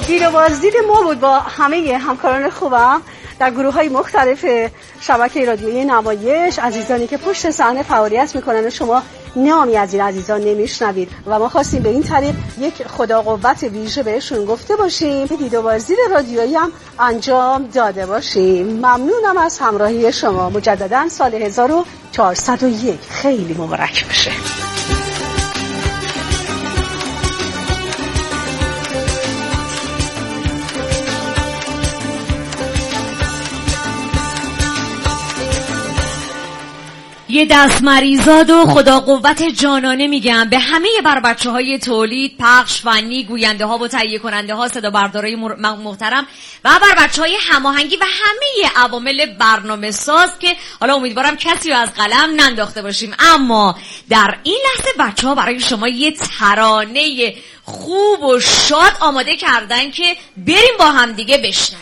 دید و بازدید ما بود با همه همکاران خوبم در گروه‌های مختلف شبکه رادیویی نمایش، عزیزانی که پشت صحنه فعالیت می‌کنند و شما نامی از این عزیزان نمیشنوید و ما خواستیم به این طریق یک خدا قوت ویژه بهشون گفته باشیم، دید و بازدید رادیویی هم انجام داده باشیم. ممنونم از همراهی شما. مجددا سال 1401 خیلی مبارک بشه. یه دست مریزاد و خدا قوت جانانه میگم به همه بر بچه های تولید، پخش، فنی، گوینده ها و تهیه کننده ها، صدا بردارای محترم و بر بچه های هماهنگی و همه عوامل برنامه ساز که حالا امیدوارم کسی رو از قلم ننداخته باشیم. اما در این لحظه بچه ها برای شما یه ترانه خوب و شاد آماده کردن که بریم با هم دیگه بشنویم.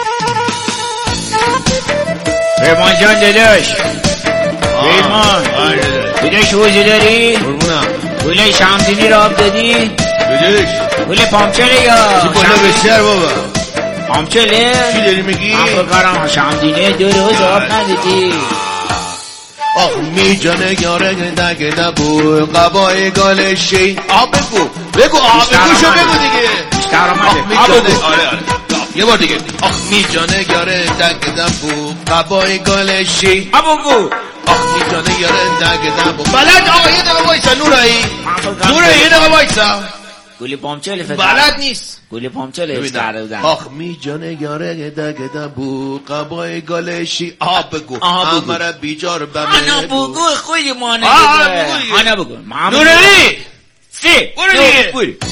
پیمان جان داداش، پیمان داداش حوزه داری؟ قربونم. پول شمدینی را آب دادی؟ داداش پول پامچله یا؟ چی پوله بسیار بابا؟ پامچله؟ چی داری میگی؟ من بکارم شمدینی 2 روز آب ندادی. آخ می جانه یاره گنده نبو قبای گالشی. آب بگو بگو، آب بگو شو بگو دیگه. بیشتر آمده آب بگو. آره یه بار دیگه. آخ می جانه یاره گنده نبو قبای گالشی. آب بگو. آخ می جانه یاره گنده نبو. بلد آقا یه دقیقه وایسا نورایی یه دقیقه وایسا. گولی پامچله فکر بلد نیست. گولی پامچله استعاره بودن. آخ می جانه یاره گده بو قبای گالشی. آب بگو امره بیجار بمه آنا بگو خوی مانه بگو. آنا بگو نورایی سی برو دیگه.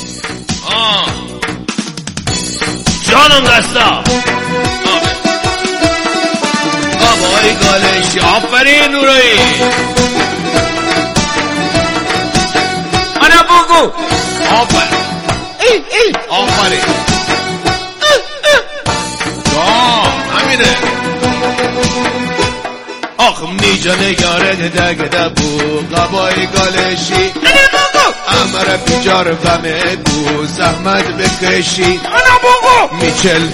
جانم دستا قبای گالشی. آفرین نورایی. آنا بگو آفرین آفرین. همینه. آخ می جانه یاره گده بو قبای گالشی. امر بیجار بمه بو زحمت بکشی. میچل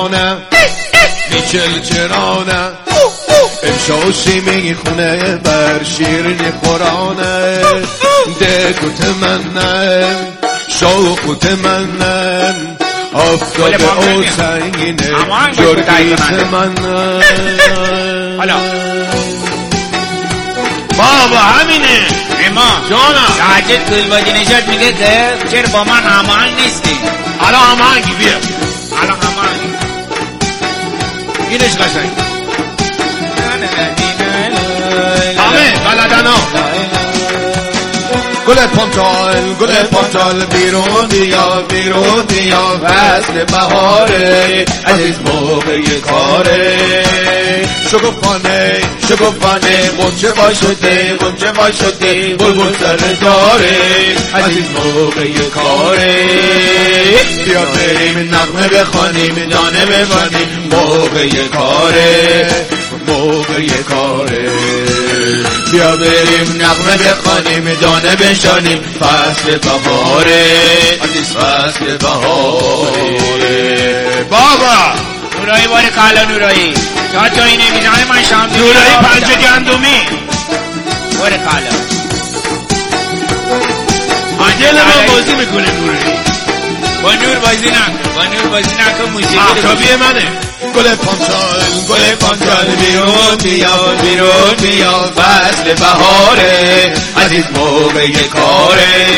چرانه امشاشی میخونه بر شیرین قرانه. دگوت منم شوقوت منم آفتاب او سنگینه جرگیت منم. بابا همینه. ایمان جانم ساجد کلباجی نشد میگه که چرا با من هماهنگ نیستی؟ الان هماهنگی بیا. الان هماهنگی اینش قشنگ. همه بلدن ها. گل پامچال بیرون بیا فصل بهاره عزیز موقع کاره. شکفانه غنچه با شده بلبل سر داره عزیز موقع کاره. بیا بریم نغمه بخوانیم دانه ببانیم موقع کاره. بیا بریم نغمه بخوانیم دانه بشانیم فصل بهاره عزیز فصل بهاره. بابا نورایی باری کالا نورایی تا جایی نمیزنه من شمدینی نورایی پنجه گندمی باری کالا دل من بازی میکنه. نورایی با نور بازی نکن موسیقی آفتابی منه. گل پامچال بیرون بیا فصل بهاره عزیز موقع کاره.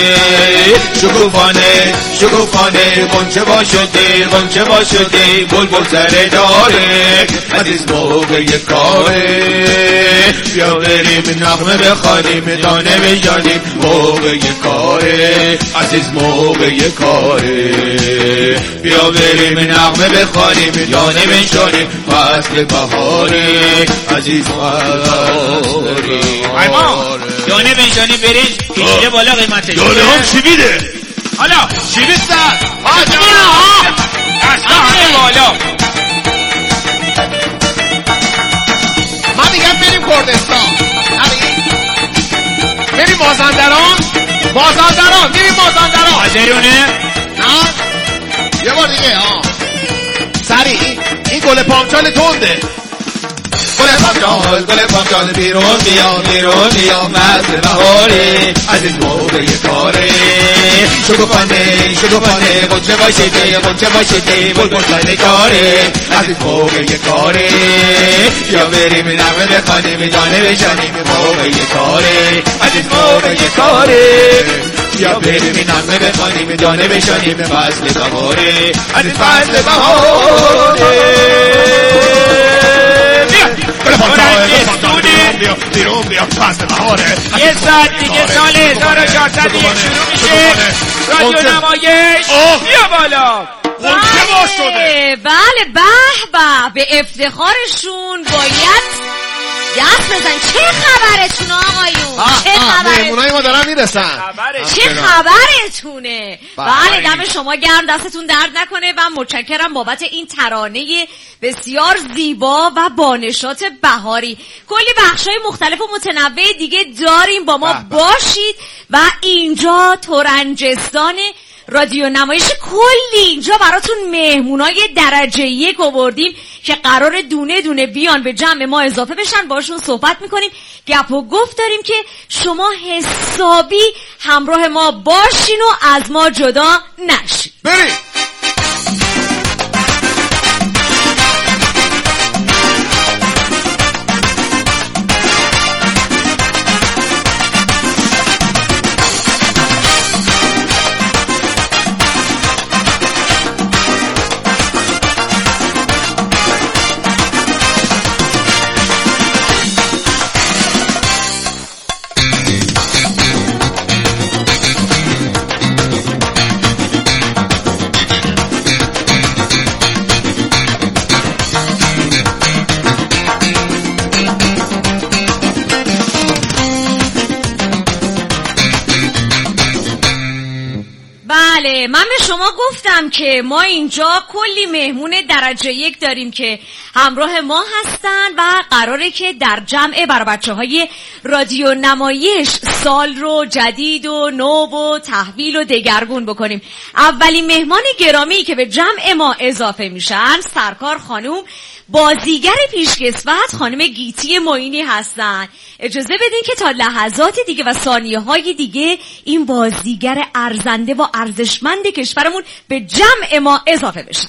شکوفانه غنچه با شده بلبل سر داره عزیز موقع کاره. بیا بریم نغمه بخوانیم دانه بجانیم موقع کاره عزیز موقع کاره. بیا بریم نغمه بخوانیم دانه بشانیم فصل بهاره عزیز فصل بهاره. دانه بشانی برید کشیده بالا قیمتش. دانه هم چی میده؟ حالا چی بیستن؟ دسته بالا. من میگم بریم کردستان. بریم مازندران. بریم مازندران. حاضرونه؟ نه یه بار دیگه سریع این گل پامچال تنده. گل پامچال بیرون بیا مست بهاره از این موقع کاره. شکوفانه قنچه باشده بلبل ساله کاره از این موقع کاره. یا بریم نغمه بخوانیم جانه بشانیم موقع کاره از این موقع کاره. یا بریم نغمه بخوانیم جانه بشانیم فصل بهاره از این فصل بهاره. بیرون بیا فصل بهاره. یه ساعت دیگه سال 1401 شروع میشه رادیو نمایش. بیا بالا. بله به افتخارشون باید دست بزن. چه خبرتون آقایون؟ چه خبرتون؟ مهمونای ما دارن میرسن. چه خبرتونه؟ بله دم شما گرم، دستتون درد نکنه و متشکرم بابت این ترانه بسیار زیبا و بانشات بهاری. کلی بخشای مختلف و متنوع دیگه داریم، با ما باشید. و اینجا تورنجستان رادیو نمایش کلی اینجا براتون مهمونای درجه 1 آوردیم که قرار دونه دونه بیان به جمع ما اضافه بشن، باشون صحبت میکنیم، گپ و گفت داریم که شما حسابی همراه ما باشین و از ما جدا نشین. بریم. من به شما گفتم که ما اینجا کلی مهمون درجه 1 داریم که همراه ما هستن و قراره که در جمع برای بچه‌های رادیو نمایش سال رو جدید و نو و تحویل و دگرگون بکنیم. اولین مهمان گرامی که به جمع ما اضافه میشن سرکار خانوم بازیگر پیشکسوت خانم گیتی معینی هستن. اجازه بدین که تا لحظات دیگه و ثانیه های دیگه این بازیگر ارزنده و ارزشمند کشورمون به جمع ما اضافه بشن.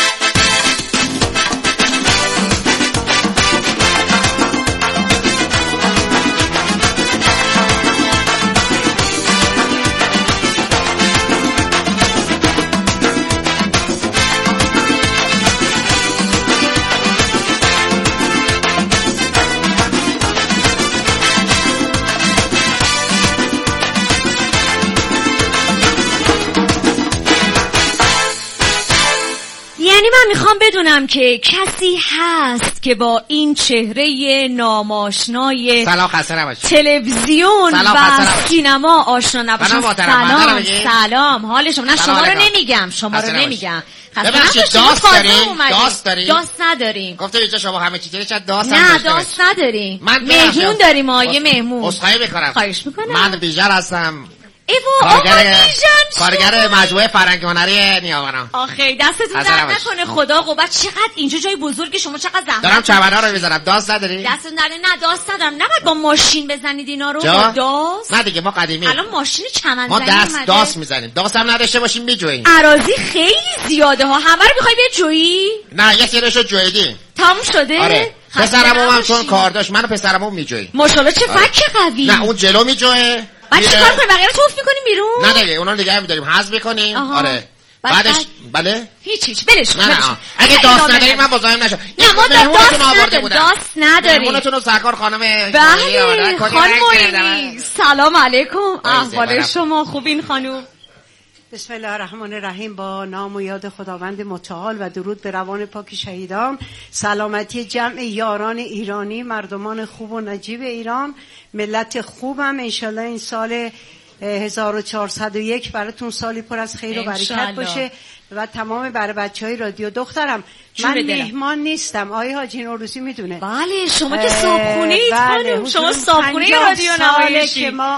من میخوام بدونم که کسی هست که با این چهره ناماشنای تلویزیون و سینما آشنا نباشه. سلام حال شما؟ نه شما رو نمیگم ببخشید داست نداریم. گفته اینجا شما همه چیزی چت داست نه داست نداریم. مهمون داریم یه مهمون. عذرخواهی میکنم. خواهش میکنم. من بیژن هستم. کارگر مجموعه فرهنگ هنری نیاوران. آخه دستتون درد نکنه. خدا قوت. چقدر اینجا جای بزرگی، شما چقدر زحمت. دارم چمنا رو میذارم. داست نداری؟ دستتون درد. نه داست ندارم. نباید با ماشین بزنید اینا رو. با داست. نه دیگه ما قدیمی. الان ماشین چمن ما داست میزنیم. داست هم نداشته باشیم میجوییم. اراضی خیلی زیاده ها. همه رو میخوای بجویی؟ نه یه سریشو جویدیم. تموم شده؟ آره. پسرمو هم چون کار داشت منو پسرمو میجویی. ماشاءالله چه فک قوی. نه اون جلو میجوه. بعد چیکار کنیم؟ بقیه رو توف میکنیم بیرون؟ نه دیگه اونا دیگه می‌داریم حذف می‌کنیم. آره بعدش بله هیچ بلش. نه اگه داست نداریم من بازایم نشم. نه ما داست نداریم. مهمونتون رو سرکار خانم بله خانم سلام علیکم. احوال شما خوبین خانم؟ بسم الله الرحمن الرحیم. با نام و یاد خداوند متعال و درود به روان پاک شهیدان، سلامتی جمع یاران ایرانی، مردمان خوب و نجیب ایران، ملت خوبم. انشالله این سال 1401 براتون سالی پر از خیر و برکت باشه و تمام برای بچهای رادیو. دخترم من مهمان نیستم، آقای حاجی نوروزی میدونه. بله شما که صاحبخونه اید خانم. شما صاحبخونه رادیو نمایشی. که ما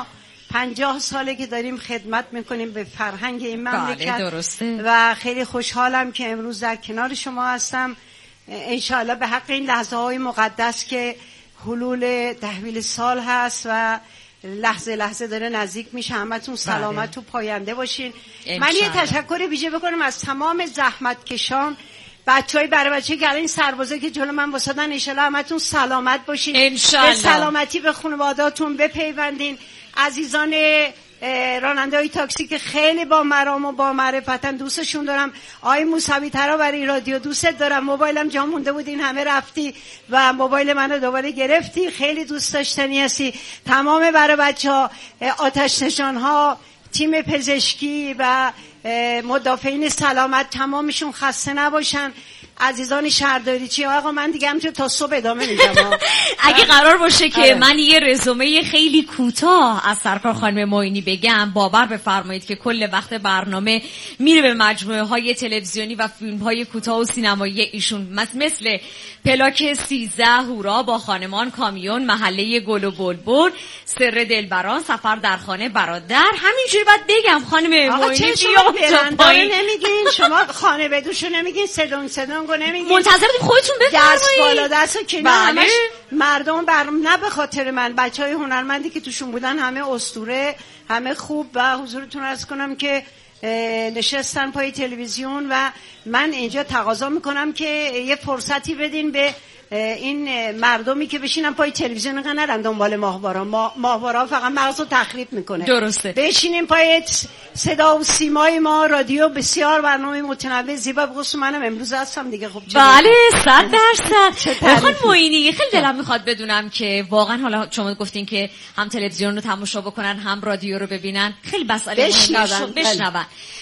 50 ساله که داریم خدمت میکنیم به فرهنگ این مملکت. بله درسته. و خیلی خوشحالم که امروز در کنار شما هستم، انشاءالله به حق این لحظه های مقدس که حلول تحویل سال هست و لحظه لحظه داره نزدیک میشه. همتون سلامت و پاینده باشین. من یه تشکر ویژه بکنم از تمام زحمتکشان، بچهای برای بچه‌ای که الان این سربازا که جلو من واسادن، ان شاءالله همتون سلامت باشین، انشالله. به سلامتی به خانواده‌هاتون بپیوندین. عزیزان راننده‌های تاکسی که خیلی با مرام و با معرفتن، دوستشون دارم. آقای موسوی ترا برای رادیو دوستت دارم. موبایلم جا مونده بود، این همه رفتی و موبایل منو دوباره گرفتی، خیلی دوست داشتنی هستی. تمام برای بچه‌ها، آتش نشان‌ها، تیم پزشکی و مدافعین سلامت، تمامشون خسته نباشن. عزیزان شهرداریچی، آقا من دیگه همینجور تا صبح ادامه میدم. اگه قرار باشه که من یه رزومه خیلی کوتاه از سرکار خانم معینی بگم، باور بفرمایید که کل وقت برنامه میره به مجموعه های تلویزیونی و فیلم های کوتاه و سینمایی ایشون، مثل پلاک 13، هورا، با خانمان، کامیون، محله گل و بلبل، سر دلبران، سفر در خانه برادر. همینجوری باید بگم خانم معینی. شما برنداره نمیگین؟ شما خانه بدوشو نمیگین؟ سدونگو نمیگین؟ منتظرتیم خودتون بفرمایید. دست بالا دست کنار. همش مردم نه به خاطر من، بچهای هنرمندی که توشون بودن همه اسطوره، همه خوب. و حضورتون عرض کنم که نشستن پای تلویزیون و من اینجا تقاضا میکنم که یه فرصتی بدین به این مردمی که بشینن پای تلویزیون، اینقدر نرن دنبال ماهوارا فقط مغزو تخریب میکنه. درسته. بشینیم پای صدا و سیمای ما. رادیو بسیار برنامه متنوع زیبا. بخصوص منم امروز هستم دیگه. خب بله 100%. خانم معینی خیلی دلم میخواد بدونم که واقعا حالا شما گفتین که هم تلویزیون رو تماشا بکنن هم رادیو رو ببینن، خیلی مسئله بشنون.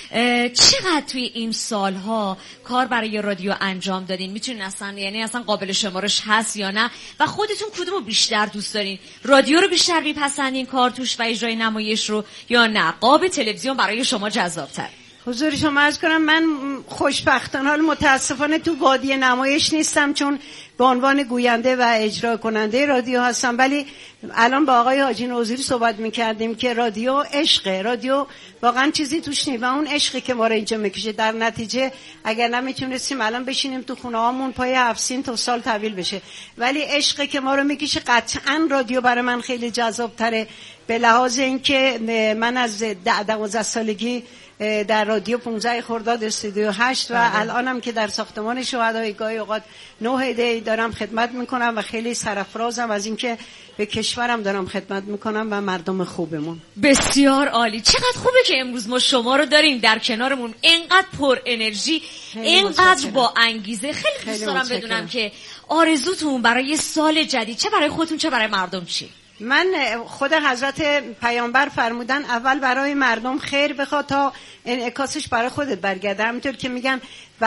چقدر توی این سالها کار برای رادیو انجام دادین؟ میتونین اصلا قابل شمارش هست یا نه؟ و خودتون کدومو بیشتر دوست دارین؟ رادیو رو بیشتر میپسندین کار توش و اجرای نمایش رو، یا نه قاب تلویزیون برای شما جذاب‌تر؟ حضور شما عرض کنم من خوشبختانه حال متاسفانه تو وادی نمایش نیستم، چون به عنوان گوینده و اجرا کننده رادیو هستم. ولی الان با آقای حاجی نوظری صحبت میکردیم که رادیو عشقه، رادیو واقعا چیزی توش نیست و اون عشقی که ما رو اینجا میکشه. در نتیجه اگر نمیتونستیم الان بشینیم تو خونه هامون پای 7 سین تا سال طویل بشه، ولی عشقی که ما رو میکشه قطعا رادیو برای من خیلی جذاب تره. به لحاظ اینکه من از 12 سالگی در رادیو 15 خرداد استودیو 8 و الانم که در ساختمان شهدای گاهی اوقات 9 دی دارم خدمت میکنم و خیلی سرافرازم از اینکه به کشورم دارم خدمت میکنم و مردم خوبمون. بسیار عالی. چقدر خوبه که امروز ما شما رو داریم در کنارمون، اینقدر پر انرژی، اینقدر با انگیزه. خیلی دوست دارم بدونم که آرزوتون برای سال جدید، چه برای خودتون چه برای مردم، چی؟ من خود حضرت پیامبر فرمودن اول برای مردم خیر بخوا تا انعکاسش برای خودت برگرده. همینطور که میگن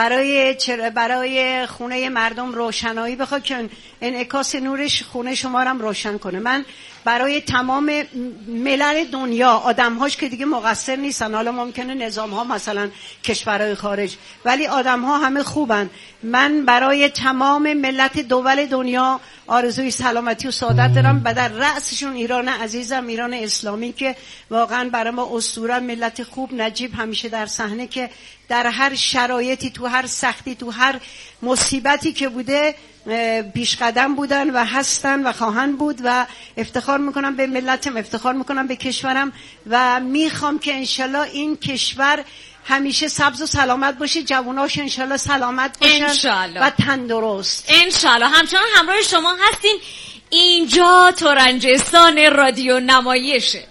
برای خونه مردم روشنایی بخوا که انعکاس نورش خونه شما رو روشن کنه. من برای تمام ملل دنیا، آدم‌هاش که دیگه مقصر نیستن، حالا ممکنه نظام‌ها مثلا کشورهای خارج، ولی آدم‌ها همه خوبن. من برای تمام ملت دول دنیا آرزوی سلامتی و سعادت دارم و در رأسشون ایران عزیزم، ایران اسلامی که واقعا برای ما اسطوره، ملت خوب، نجیب، همیشه در صحنه، که در هر شرایطی، تو هر سختی، تو هر مصیبتی که بوده پیش قدم بودن و هستن و خواهند بود و افتخار میکنم به ملتم، افتخار میکنم به کشورم و میخوام که انشالله این کشور همیشه سبز و سلامت باشه، جواناش انشالله سلامت باشن و تندرست انشالله. همچنان همراه شما هستیم. اینجا تورنجستان رادیو نمایشه.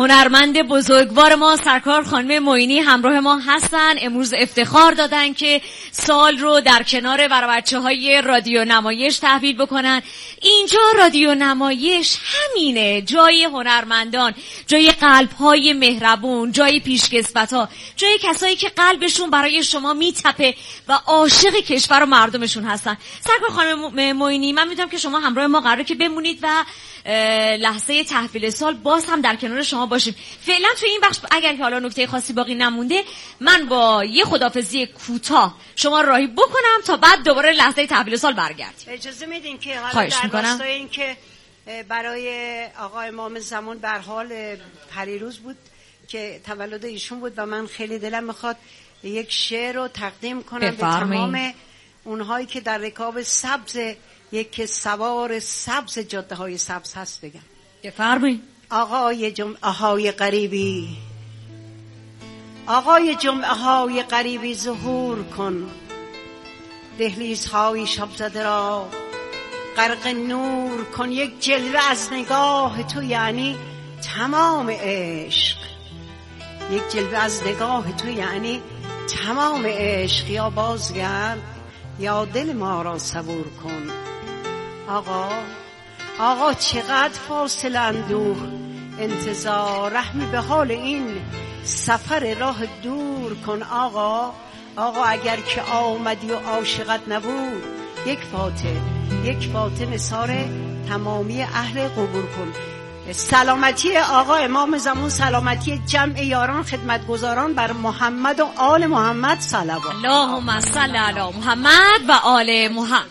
هنرمند بزرگوار ما سرکار خانم معینی همراه ما هستن. امروز افتخار دادن که سال رو در کنار بچه‌های رادیو نمایش تحویل بکنن. اینجا رادیو نمایش همینه، جای هنرمندان، جای قلب‌های مهربون، جای پیشکسوت‌ها، جای کسایی که قلبشون برای شما میتپه و عاشق کشور و مردمشون هستن. سرکار خانم معینی، من میدونم که شما همراه ما قراره که بمونید و لحظه تحویل سال باز هم در کنار شما باشیم. فعلا تو این بخش اگر که حالا نکته خاصی باقی نمونده، من با یه خداحافظی کوتاه شما راهی بکنم تا بعد دوباره لحظه تحویل سال برگردیم. اجازه میدین که حالا در راستای این که برای آقا امام زمان به حال پریروز بود که تولد ایشون بود و من خیلی دلم میخواد یک شعر رو تقدیم کنم به تمام اونهایی که در رکاب سبز یک سوار سبز جاده های سبز هست بگم. بفرمایید. آقای جمعه های غریبی، آقای جمعه های غریبی ظهور کن، دهلیز های شب زده را غرق نور کن، یک جلوه از نگاه تو یعنی تمام عشق، یک جلوه از نگاه تو یعنی تمام عشق، یا بازگرد یا دل ما را صبور کن. آقا چقدر فاصله اندوه انتظار، رحمی به حال این سفر راه دور کن. آقا اگر که آمدی و عاشقت نبود، یک فاتح نثار تمامی اهل قبور کن. سلامتی آقا امام زمان، سلامتی جمع یاران خدمتگزاران بر محمد و آل محمد صلوات. اللهم صل علی محمد و آل محمد.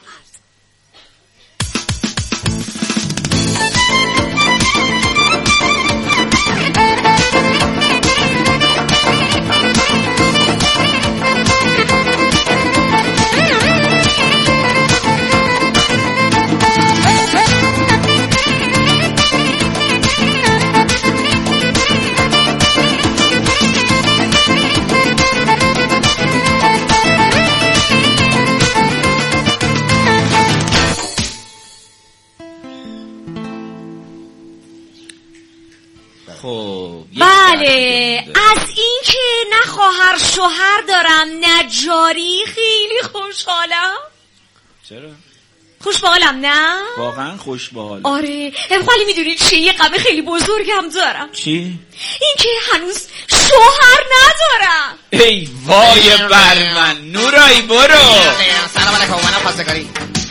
بله، از این که نه خواهر شوهر دارم نه جاری خیلی خوشحالم. چرا؟ خوشحالم نه؟ واقعا خوشحالم. آره، ولی میدونید چیه؟ یه غم خیلی بزرگم دارم. چی؟ این که هنوز شوهر ندارم. ای وای بر من. نورایی برو. سلام علیکم، منم خواستگاری.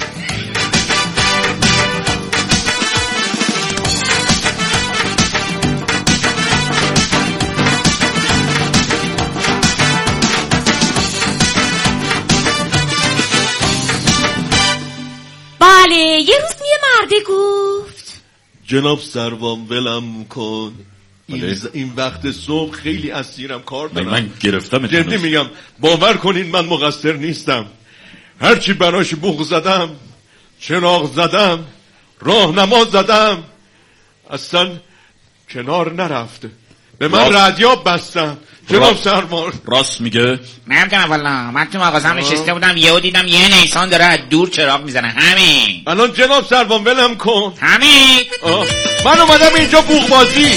بله، یه روز یه مرده گفت جناب سروان ولم کن، این وقت صبح خیلی اسیرم، کار دارم. من گرفتم. جدی میگم، باور کنین من مقصر نیستم. هرچی براش بوق زدم، چراغ زدم، راهنما زدم، اصلا کنار نرفته. به من ردیاب بستم. جناب سروان راست میگه؟ نمیدونم والا، من تو مغازم نشسته بودم یهو دیدم یه نیسان داره از دور چراغ میزنه. همین الان جناب سروان ولم کن. همین من اومدم اینجا بوق بازی.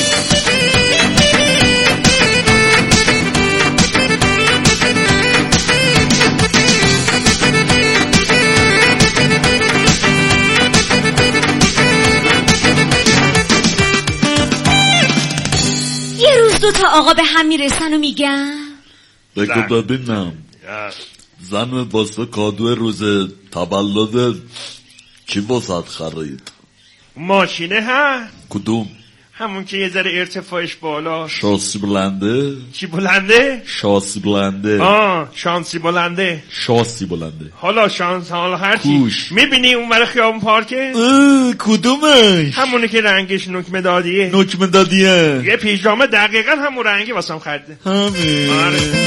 دو تا آقا به هم میرسن و میگن بگو ببینم زن واسه کادو روز تولد چی واسه خرید؟ ماشینه ها؟ کدوم؟ همون که یه ذره ارتفاعش بالا. شاسی بلنده؟ چی بلنده؟ شاسی بلنده. شانسی بلنده. شاسی بلنده. حالا شانس حالا هرچی. میبینی اون برای خیابون پارکه؟ کدومش؟ همونه که رنگش نکمه دادیه. نکمه دادیه. یه پیژامه دقیقا همون رنگی واسم خریده. همین. آره.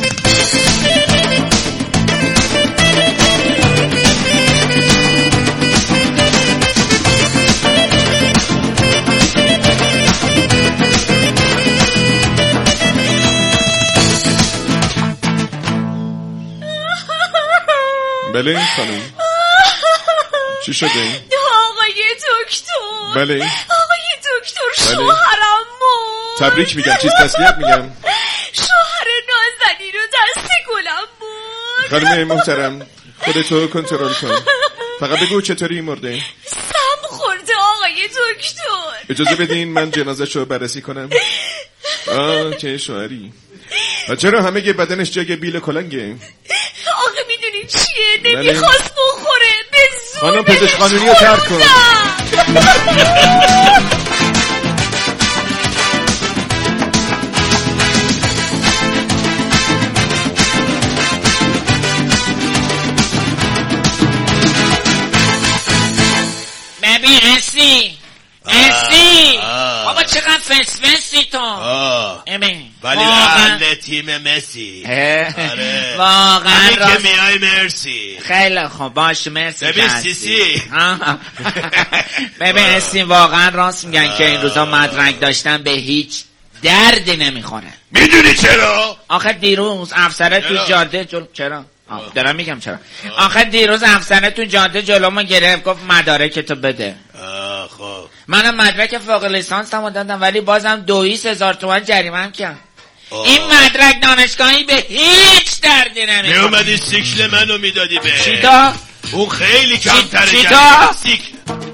بله خانم چی شده؟ آقای دکتر. بله آقای دکتر شوهرم مرد. تبریک میگم، چیز تسلیت میگم. شوهر نازنین رو دست گلم بود. خانم محترم خودتو کنترل کن، فقط بگو چطوری مرده؟ سم خورده آقای دکتر. اجازه بدین من جنازش رو بررسی کنم. چه شوهری. چرا همه بدنش جای بیل کلنگه؟ آقا میدونی چیه؟ نمیخواست بخوره، به زور خانم پزشک قانونی رو ترک کن. ببین اسی بابا چقدر فسفسی تو. ولی اهل تیم مسی. واقعا که میای مرسی. خیلی خوب باشه مرسی. ببین سیسی ببین اسی واقعا راست میگن که این روزا مدرک داشتن به هیچ دردی نمیخوره. میدونی چرا؟ آخه دیروز افسره تو جاده چرا؟ دارم میگم چرا. آخه دیروز افسره تو جاده جلومو گرفت گفت مدارکتو بده. خب منم مدرک فوق لیسانسمو دادم ولی بازم 2,000 تومان جریمه‌ام کرد. این مدرک دانشگاهی به هیچ دردی نمیخوره. میومدی سیکل منو میدادی به چیتا؟ اون خیلی کمتره. چیتا؟ سیکل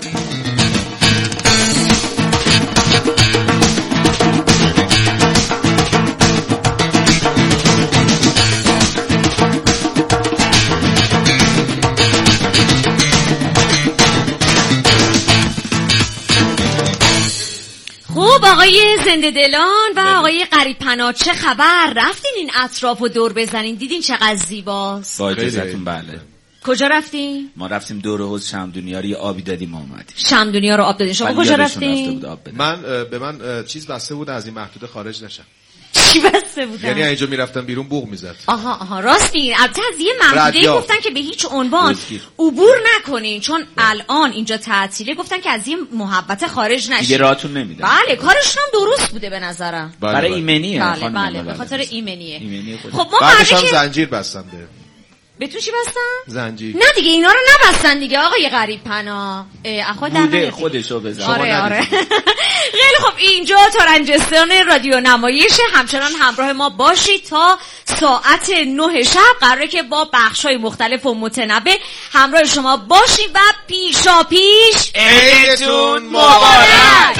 خوب آقای زنده دلان و آقای قریب پناه چه خبر؟ رفتین این اطراف رو دور بزنین دیدین چقدر زیباست؟ با اجازتون بله. کجا رفتین؟ ما رفتیم دور حوض شمدونیا رو یه آبی دادیم اومدیم. شمدونیا رو آب دادین. شما کجا رفتین؟ به من چیز بسته بود از این محدوده خارج نشم. چی بسته بودن؟ یعنی اینجا میرفتم بیرون بوق میزد. آها راستین. البته از یه محدوده گفتن که به هیچ عنوان عبور نکنین چون الان اینجا تعطیله، گفتن که از این محبت خارج نشین. دیگه راهتون نمیدن. بله کارشون هم درست بوده به نظرم. برای ایمنیه. بله به خاطر ایمنیه. خب ما بعدش هم زنجیر بستن به تو چی بستن؟ زنجیر. نه دیگه اینا رو نبستن دیگه آقای قریب پناه. بوده خودشو بزن. آره. خیلی خب اینجا تارنجستان رادیو نمایش، همچنان همراه ما باشید تا ساعت 9 شب. قراره که با بخشای مختلف و متنوع همراه شما باشیم و پیشا پیش عیدتون مبارک.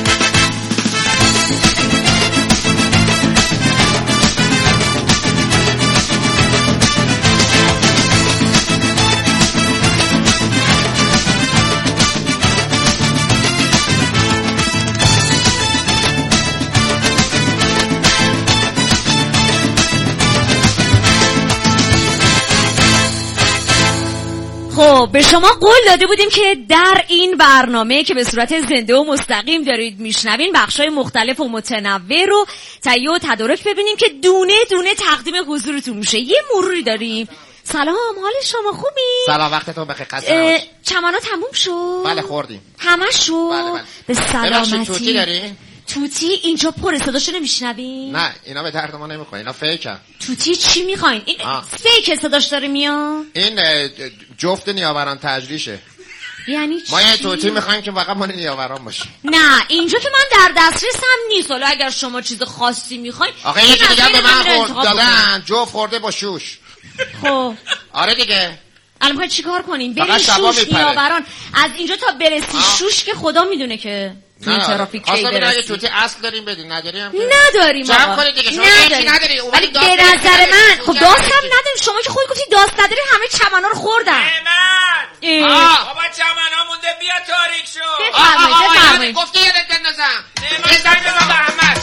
خب به شما قول داده بودیم که در این برنامه که به صورت زنده و مستقیم دارید میشنوین بخشای مختلف و متنوع رو تهیه و تدارک ببینیم که دونه دونه تقدیم حضورتون میشه. یه مروری داریم. سلام، حال شما خوبی؟ سلام، وقتتون بخیر. خسته چمنا تموم شد؟ بله خوردیم. همه شد؟ بله. به سلامتی. توتی داری؟ توتی اینجا پره، صداشو نمیشنوی؟ نه اینا به درد ما نمیخوره، اینا فیکن. توتی چی میخواین؟ این فیک صداش داره میاد؟ این جفت نیاوران تجریشه. یعنی چی؟ ما یه توتی میخوایم که فقط مال نیاوران باشه. نه اینجا که من در دسترسم نیست. حالا اگر شما چیز خاصی میخواین آخه یه دیگه به من دادن جفت خورده با شوش. خب آره دیگه. الان میخواید چیکار کنین؟ برین شوش نیاوران از اینجا تا برسی شوش که خدا میدونه که تو این ترافیک کی برسید. اگه توتی اصل داریم بدین، نداریم نداریم آقا. جمع کنید دیگه. شما نداری. ولی به نظر من خب داست هم نداریم. شما که خودت گفتی داست نداریم، همه چمنا رو خوردن. احمد بابا چمنا مونده بیا تاریک شو. بفرمایید گفتی یادت بندازم. بزن بزن به احمد.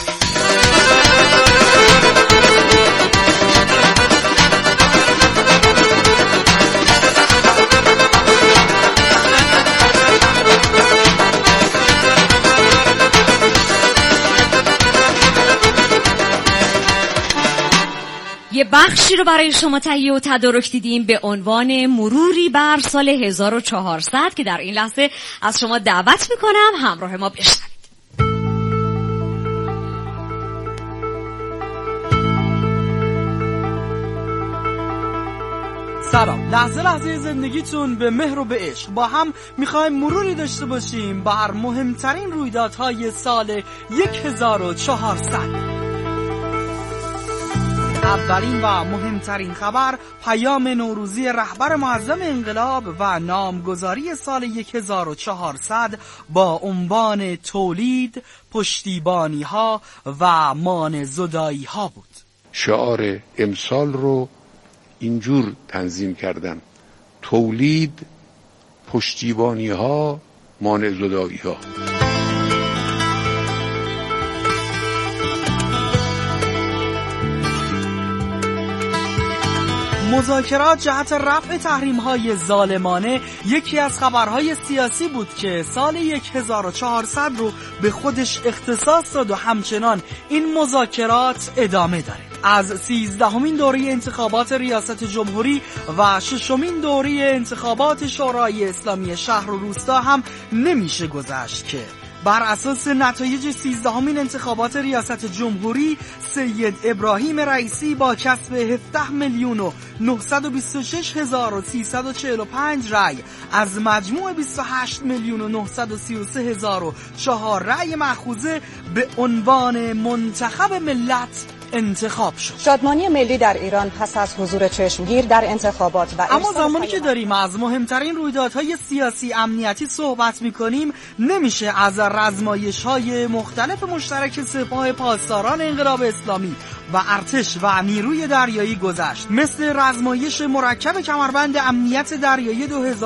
یه بخشی رو برای شما تهیه و تدارک دیدیم به عنوان مروری بر سال 1400 که در این لحظه از شما دعوت میکنم همراه ما بشنوید. سلام. لحظه زندگیتون به مهر و به عشق. با هم میخوایم مروری داشته باشیم بر مهمترین رویدادهای سال 1400. اولین و مهمترین خبر پیام نوروزی رهبر معظم انقلاب و نامگذاری سال 1400 با عنوان تولید، پشتیبانی ها و مانع زدایی ها بود. شعار امسال رو اینجور تنظیم کردم: تولید، پشتیبانی ها، مانع زدایی ها. مذاکرات جهت رفع تحریم‌های ظالمانه یکی از خبرهای سیاسی بود که سال 1400 رو به خودش اختصاص داد و همچنان این مذاکرات ادامه داره. از 13مین دوره انتخابات ریاست جمهوری و 6مین دوره انتخابات شورای اسلامی شهر و روستا هم نمیشه گذشت که بر اساس نتایج 13مین انتخابات ریاست جمهوری سید ابراهیم رئیسی با کسب 17,926,345 رأی از مجموع 28,933,004 رأی مأخوذه به عنوان منتخب ملت انتخاب شد. شادمانی ملی در ایران پس از حضور چشمگیر در انتخابات و اما زمانی که داریم از مهمترین رویدادهای سیاسی امنیتی صحبت می‌کنیم نمیشه از رزمایش‌های مختلف مشترک سپاه پاسداران انقلاب اسلامی و ارتش و نیروی دریایی گذشت، مثل رزمایش مرکب کمربند امنیت دریایی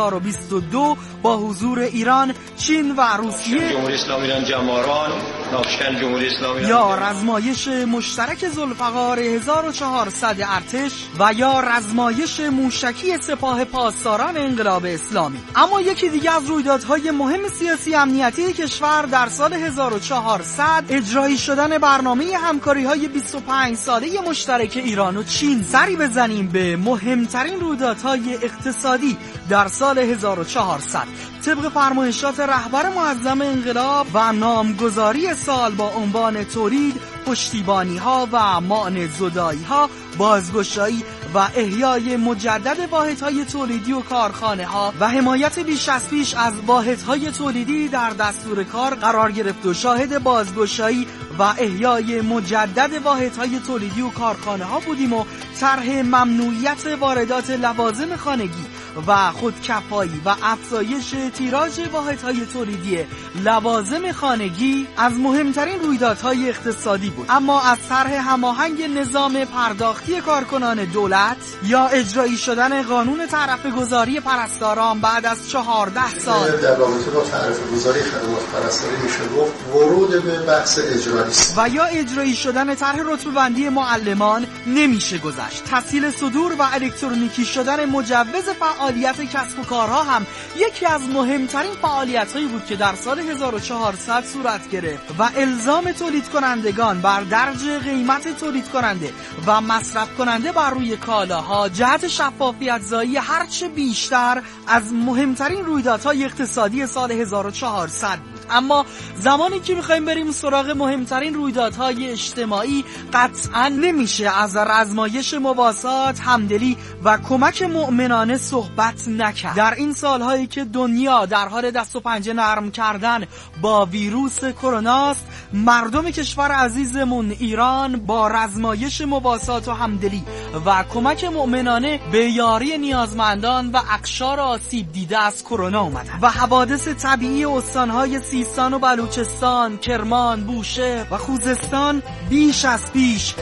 2022 با حضور ایران، چین و روسیه، جمهوری اسلامی ایران جماران، ناوشکن جمهوری اسلامی یا رزمایش مشترک ذوالفقار 1400 ارتش و یا رزمایش موشکی سپاه پاسداران انقلاب اسلامی. اما یکی دیگه از رویدادهای مهم سیاسی امنیتی کشور در سال 1400 اجرایی شدن برنامه همکاری‌های 25 ساله مشترک ایران و چین. سری بزنیم به مهمترین رویدادهای اقتصادی در سال 1400 طبق فرمایشات رهبر معظم انقلاب و نامگذاری سال با عنوان تولید، پشتیبانی ها و مانع زدایی ها، بازگشایی و احیای مجدد واحدهای تولیدی و کارخانه ها و حمایت بیش از پیش از واحدهای تولیدی در دستور کار قرار گرفت و شاهد بازگشایی و احیای مجدد واحدهای تولیدی و کارخانه ها بودیم و طرح ممنوعیت واردات لوازم خانگی و خودکفایی و افزایش تیراژ واحدهای تولیدی لوازم خانگی از مهمترین رویدادهای اقتصادی بود. اما از طرح هماهنگ نظام پرداختی کارکنان دولت یا اجرایی شدن قانون تعرفه گذاری پرستاران بعد از 14 سال در رابطه با تعرفه گذاری خدمات پرستاری میشه گفت ورود به بحث اجرایی و یا اجرایی شدن طرح رتبه بندی معلمان نمیشه گذشت. تسهیل صدور و الکترونیکی شدن مجوز فعالیت کسب و کارها هم یکی از مهمترین فعالیت‌هایی بود که در سال 1400 صورت گرفت و الزام تولید کنندگان بر درج قیمت تولید کننده و مصرف کننده بر روی کالاها جهت شفافیت زایی هرچه بیشتر از مهمترین رویدادهای اقتصادی سال 1400 بود. اما زمانی که میخوایم بریم سراغ مهمترین رویدادهای اجتماعی قطعا نمیشه از رزمایش مواسات، همدلی و کمک مؤمنانه صحبت نکرد. در این سالهایی که دنیا در حال دست و پنجه نرم کردن با ویروس کروناست، مردم کشور عزیزمون ایران با رزمایش مواسات و همدلی و کمک مؤمنانه به یاری نیازمندان و اقشار آسیب دیده از کرونا اومدن و حوادث طبیعی استانهای سیستان و بلوچستان، کرمان، بوشهر و خوزستان بیش از پیش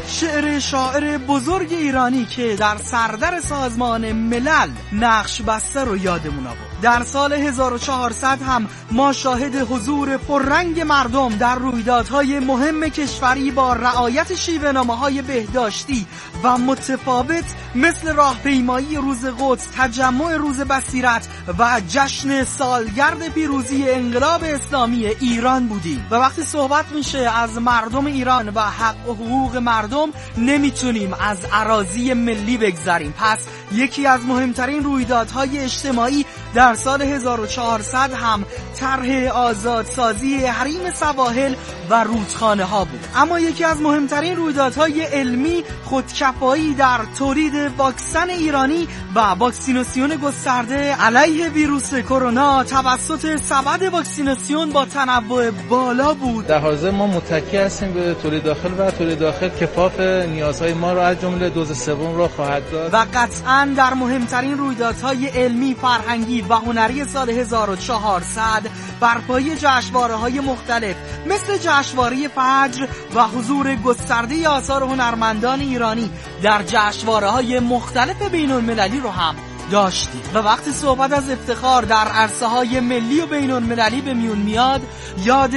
شاعر بزرگ ایرانی که در سردر سازمان ملل نقش بسته رو یادمون آورد. در سال 1400 هم ما شاهد حضور پررنگ مردم در رویدادهای مهم کشوری با رعایت شیوه‌نامه‌های بهداشتی و متفاوت مثل راهپیمایی روز قدس، تجمع روز بصیرت و جشن سالگرد پیروزی انقلاب اسلامی ایران بودیم. و وقتی صحبت میشه از مردم ایران و حق و حقوق مردم نمیتونیم از اراضی ملی بگذریم. پس یکی از مهمترین رویدادهای اجتماعی در سال 1400 هم طرح آزادسازی حریم سواحل و رودخانه ها بود. اما یکی از مهمترین رویدادهای علمی خودکفایی در تولید واکسن ایرانی و واکسیناسیون گسترده علیه ویروس کرونا توسط سبد واکسیناسیون با تنوع بالا بود. در حاضر ما متکی هستیم به تولید داخل و تولید داخل کفاف نیازهای ما را از جمله دوز سوم را خواهد داد. و قطعاً در مهمترین رویدادهای علمی، فرهنگی و هنری سال 1400 برپایی جشنواره‌های مختلف مثل جشنواره فجر و حضور گسترده آثار هنرمندان ایرانی در جشنواره‌های مختلف بین‌المللی رو هم داشتیم. و وقتی صحبت از افتخار در عرصه‌های ملی و بین‌المللی به میون میاد، یاد